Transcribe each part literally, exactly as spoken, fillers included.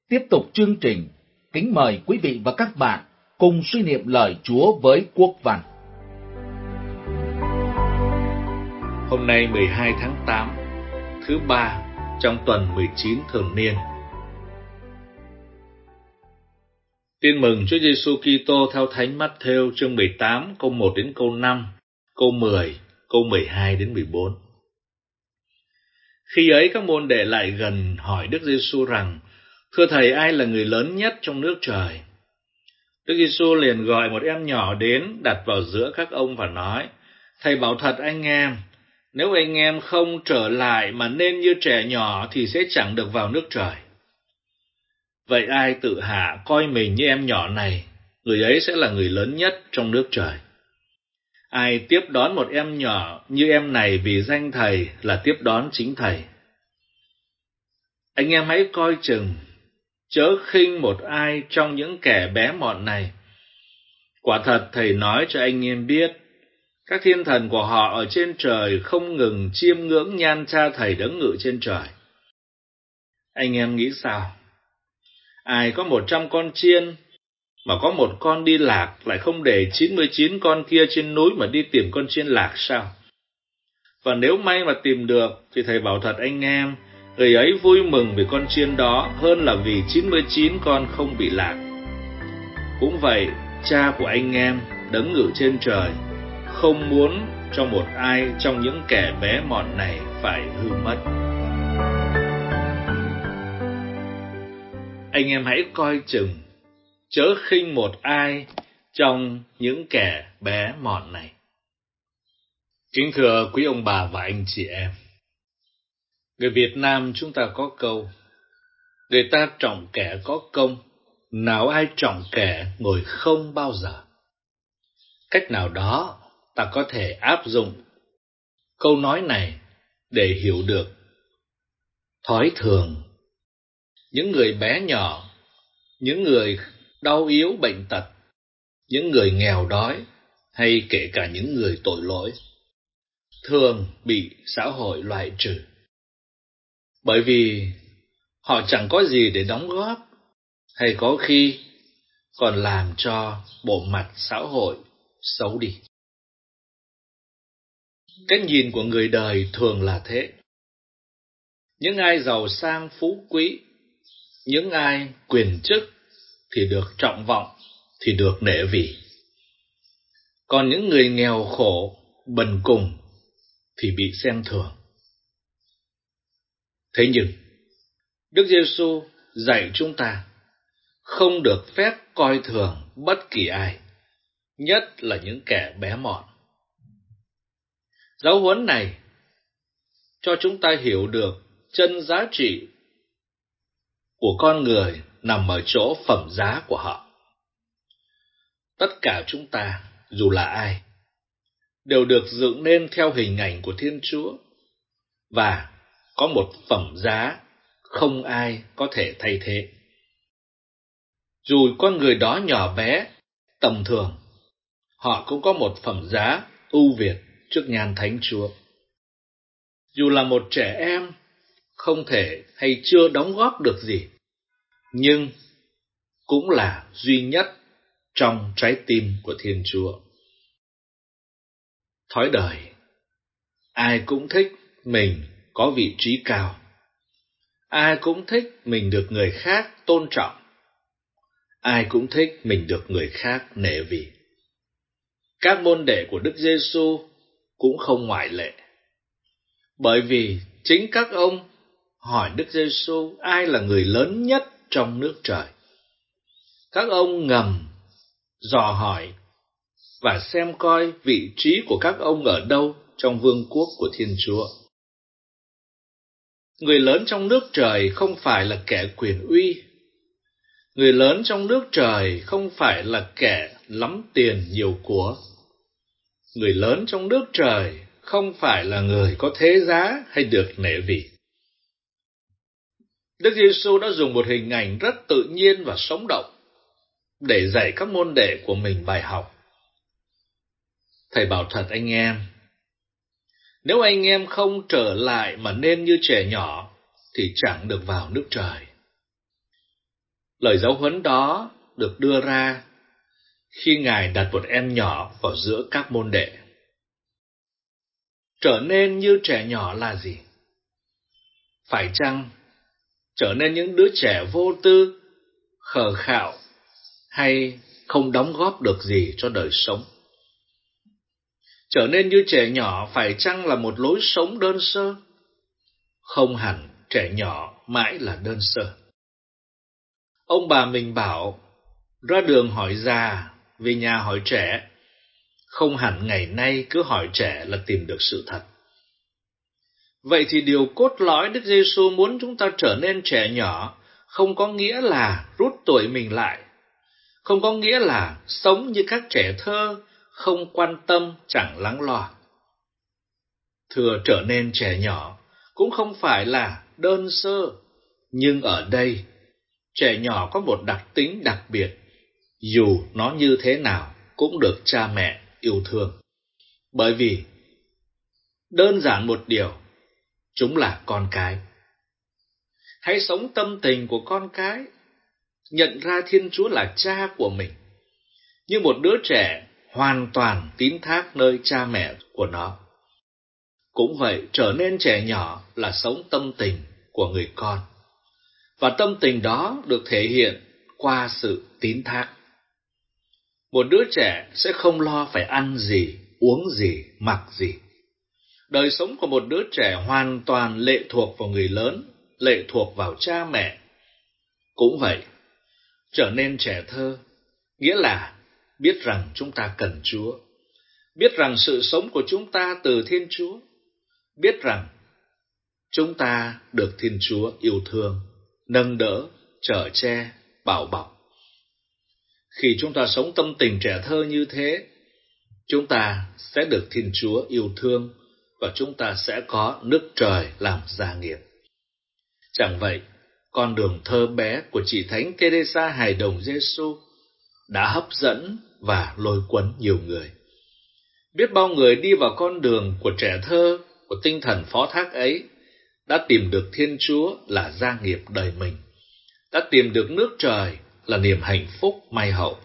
Tiếp tục chương trình, kính mời quý vị và các bạn cùng suy niệm lời Chúa với Quốc Văn. Hôm nay mười hai tháng tám, thứ ba trong tuần mười chín thường niên. Tin mừng Chúa Giêsu Kitô theo Thánh Mát-thêu chương mười tám câu một đến câu năm, câu mười, câu mười hai đến mười bốn. Khi ấy các môn đệ lại gần hỏi Đức Giêsu rằng: Thưa Thầy, ai là người lớn nhất trong nước trời? Đức Giêsu liền gọi một em nhỏ đến, đặt vào giữa các ông và nói: Thầy bảo thật anh em, nếu anh em không trở lại mà nên như trẻ nhỏ thì sẽ chẳng được vào nước trời. Vậy ai tự hạ coi mình như em nhỏ này, người ấy sẽ là người lớn nhất trong nước trời. Ai tiếp đón một em nhỏ như em này vì danh Thầy là tiếp đón chính Thầy. Anh em hãy coi chừng, chớ khinh một ai trong những kẻ bé mọn này. Quả thật Thầy nói cho anh em biết, các thiên thần của họ ở trên trời không ngừng chiêm ngưỡng nhan Cha Thầy đấng ngự trên trời. Anh em nghĩ sao? Ai có một trăm con chiên, mà có một con đi lạc, lại không để chín mươi chín con kia trên núi mà đi tìm con chiên lạc sao? Và nếu may mà tìm được, thì Thầy bảo thật anh em, người ấy vui mừng vì con chiên đó hơn là vì chín mươi chín con không bị lạc. Cũng vậy, Cha của anh em, đấng ngự trên trời, không muốn cho một ai trong những kẻ bé mọn này phải hư mất. Anh em hãy coi chừng, chớ khinh một ai trong những kẻ bé mọn này. Kính thưa quý ông bà và anh chị em, người Việt Nam chúng ta có câu: người ta trọng kẻ có công, nào ai trọng kẻ ngồi không bao giờ. Cách nào đó ta có thể áp dụng câu nói này để hiểu được thói thường những người bé nhỏ, những người đau yếu bệnh tật, những người nghèo đói, hay kể cả những người tội lỗi, thường bị xã hội loại trừ. Bởi vì họ chẳng có gì để đóng góp, hay có khi còn làm cho bộ mặt xã hội xấu đi. Cách nhìn của người đời thường là thế. Những ai giàu sang phú quý, những ai quyền chức thì được trọng vọng, thì được nể vì. Còn những người nghèo khổ, bần cùng thì bị xem thường. Thế nhưng, Đức Giêsu dạy chúng ta không được phép coi thường bất kỳ ai, nhất là những kẻ bé mọn. Giáo huấn này cho chúng ta hiểu được chân giá trị của con người nằm ở chỗ phẩm giá của họ. Tất cả chúng ta, dù là ai, đều được dựng nên theo hình ảnh của Thiên Chúa và có một phẩm giá không ai có thể thay thế. Dù con người đó nhỏ bé, tầm thường, họ cũng có một phẩm giá ưu việt trước nhan Thánh Chúa. Dù là một trẻ em, không thể hay chưa đóng góp được gì, nhưng cũng là duy nhất trong trái tim của Thiên Chúa. Thói đời, ai cũng thích mình có vị trí cao. Ai cũng thích mình được người khác tôn trọng. Ai cũng thích mình được người khác nể vì. Các môn đệ của Đức Giêsu cũng không ngoại lệ. Bởi vì chính các ông hỏi Đức Giêsu ai là người lớn nhất trong nước trời. Các ông ngầm dò hỏi và xem coi vị trí của các ông ở đâu trong vương quốc của Thiên Chúa. Người lớn trong nước trời không phải là kẻ quyền uy. Người lớn trong nước trời không phải là kẻ lắm tiền nhiều của. Người lớn trong nước trời không phải là người có thế giá hay được nể vì. Đức Giêsu đã dùng một hình ảnh rất tự nhiên và sống động để dạy các môn đệ của mình bài học. Thầy bảo thật anh em, nếu anh em không trở lại mà nên như trẻ nhỏ thì chẳng được vào nước trời. Lời giáo huấn đó được đưa ra khi Ngài đặt một em nhỏ vào giữa các môn đệ. Trở nên như trẻ nhỏ là gì? Phải chăng trở nên những đứa trẻ vô tư, khờ khạo hay không đóng góp được gì cho đời sống? Trở nên như trẻ nhỏ phải chăng là một lối sống đơn sơ? Không hẳn trẻ nhỏ mãi là đơn sơ. Ông bà mình bảo, ra đường hỏi già, về nhà hỏi trẻ. Không hẳn ngày nay cứ hỏi trẻ là tìm được sự thật. Vậy thì điều cốt lõi Đức Giêsu muốn chúng ta trở nên trẻ nhỏ không có nghĩa là rút tuổi mình lại, không có nghĩa là sống như các trẻ thơ, không quan tâm, chẳng lắng lo. Thừa trở nên trẻ nhỏ cũng không phải là đơn sơ, nhưng ở đây, trẻ nhỏ có một đặc tính đặc biệt, dù nó như thế nào cũng được cha mẹ yêu thương. Bởi vì, đơn giản một điều, chúng là con cái. Hãy sống tâm tình của con cái, nhận ra Thiên Chúa là cha của mình, như một đứa trẻ hoàn toàn tín thác nơi cha mẹ của nó. Cũng vậy, trở nên trẻ nhỏ là sống tâm tình của người con. Và tâm tình đó được thể hiện qua sự tín thác. Một đứa trẻ sẽ không lo phải ăn gì, uống gì, mặc gì. Đời sống của một đứa trẻ hoàn toàn lệ thuộc vào người lớn, lệ thuộc vào cha mẹ. Cũng vậy, trở nên trẻ thơ, nghĩa là biết rằng chúng ta cần Chúa, biết rằng sự sống của chúng ta từ Thiên Chúa, biết rằng chúng ta được Thiên Chúa yêu thương, nâng đỡ, chở che, bảo bọc. Khi chúng ta sống tâm tình trẻ thơ như thế, chúng ta sẽ được Thiên Chúa yêu thương và chúng ta sẽ có nước trời làm gia nghiệp. Chẳng vậy, con đường thơ bé của chị Thánh Teresa hài đồng Giêsu đã hấp dẫn và lôi cuốn nhiều người. Biết bao người đi vào con đường của trẻ thơ, của tinh thần phó thác ấy, đã tìm được Thiên Chúa là gia nghiệp đời mình, đã tìm được nước trời là niềm hạnh phúc may hậu.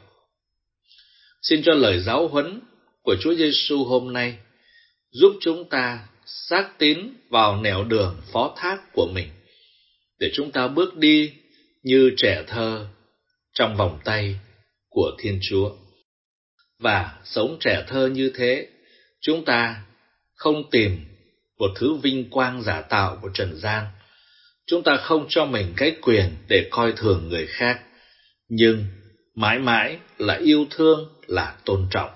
Xin cho lời giáo huấn của Chúa Giêsu hôm nay giúp chúng ta xác tín vào nẻo đường phó thác của mình, để chúng ta bước đi như trẻ thơ trong vòng tay của Thiên Chúa. Và sống trẻ thơ như thế, chúng ta không tìm một thứ vinh quang giả tạo của trần gian. Chúng ta không cho mình cái quyền để coi thường người khác, nhưng mãi mãi là yêu thương, là tôn trọng.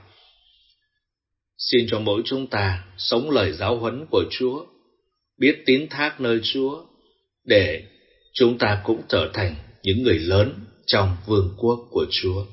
Xin cho mỗi chúng ta sống lời giáo huấn của Chúa, biết tín thác nơi Chúa, để chúng ta cũng trở thành những người lớn trong vương quốc của Chúa.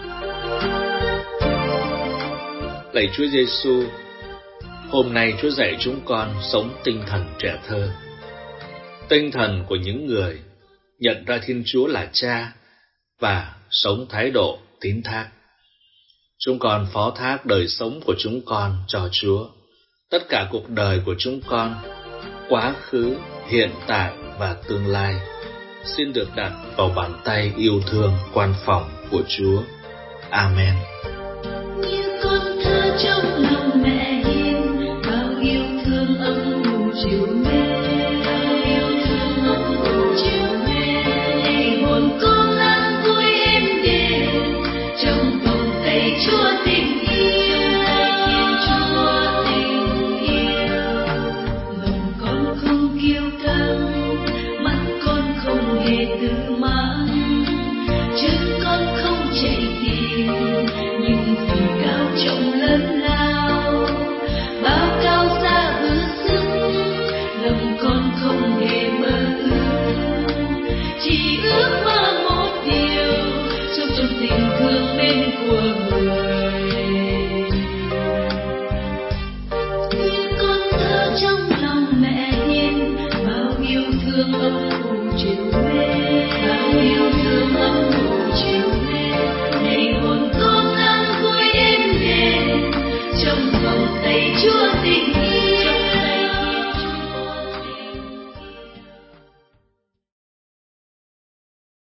Lạy Chúa Giêsu, hôm nay Chúa dạy chúng con sống tinh thần trẻ thơ, tinh thần của những người nhận ra Thiên Chúa là Cha và sống thái độ tín thác. Chúng con phó thác đời sống của chúng con cho Chúa. Tất cả cuộc đời của chúng con, quá khứ, hiện tại và tương lai, xin được đặt vào bàn tay yêu thương quan phòng của Chúa. Amen. Như con thơ trong lòng mẹ hiền, bao yêu thương ấm nụ chiều mến, yêu thương ấm nụ chiều mến, hồn con lan vui êm đềm trong vòng tay Chúa tình yêu, Thiên Chúa tình yêu. Lòng con không kiêu căng, mắt con không hề tự mãn, chân con không chạy tìm, nhưng vì cao trọng lớn lao, bao cao xa ước sức, lòng con không hề mơ ước, chỉ ước mơ một điều, trong trong tình thương mến của người.